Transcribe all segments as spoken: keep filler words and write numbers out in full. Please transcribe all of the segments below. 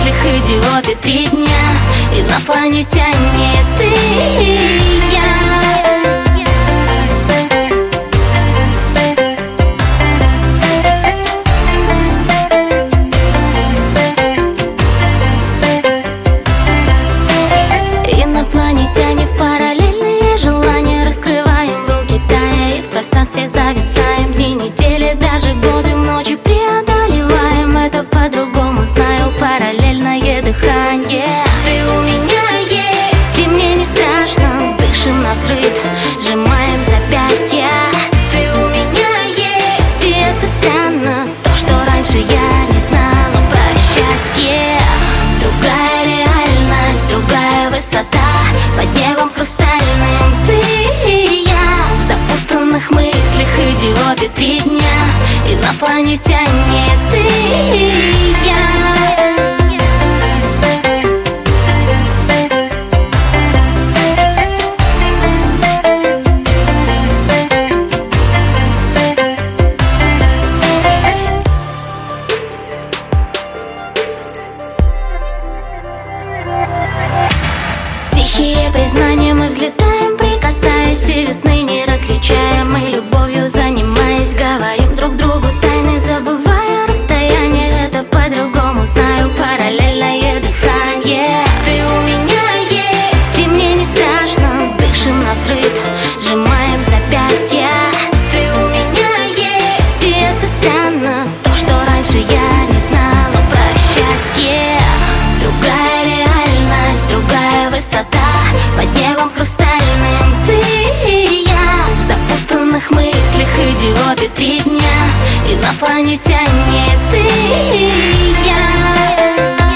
мыслях идиоты три дня. Инопланетяне, ты и я. Инопланетяне в параллельные желания, раскрываем руки, тая и в пространстве зависаем. Дни, недели, даже годы, ночи преодолеваем. Это по-другому, знаю, параллельное дыхание. Ты у меня есть, и мне не страшно. Дышим навзрыд, сжимаем запястья. Ты у меня есть, и это странно. То, что раньше я не знала про счастье. Другая реальность, другая высота. Под небом хрустальным ты и я. В запутанных мыслях идиоты три дня. Инопланетяне, ты и я. Тихие признания, мы взлетаем, прикасаясь, и весны не различаем. Мы любовью занимаясь, говорим друг другу тайны, забывая расстояние. Это по-другому, знаю, параллельное дыхание. Ты у меня есть, и мне не страшно. Дышим навзрыд, сжимаем запястья. Ты у меня есть, и это странно. То, что раньше я не знала про счастье. Другая реальность, другая высота. Под небом хрустальным ты и я. В запутанных мыслях идиоты три дня. Инопланетяне, ты и я.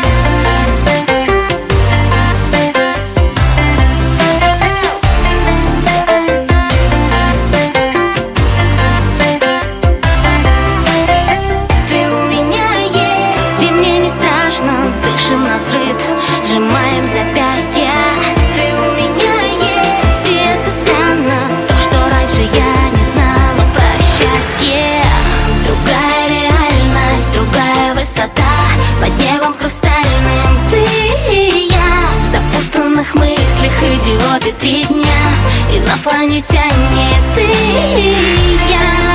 Ты у меня есть, и мне не страшно. Дышим навзрыд, сжимаем запястья. Ты у меня есть, и это странно. То, что раньше я не знала про счастье. Другая реальность, другая высота. Под небом хрустальным ты и я. В запутанных мыслях идиоты три дня. Инопланетяне, ты и я.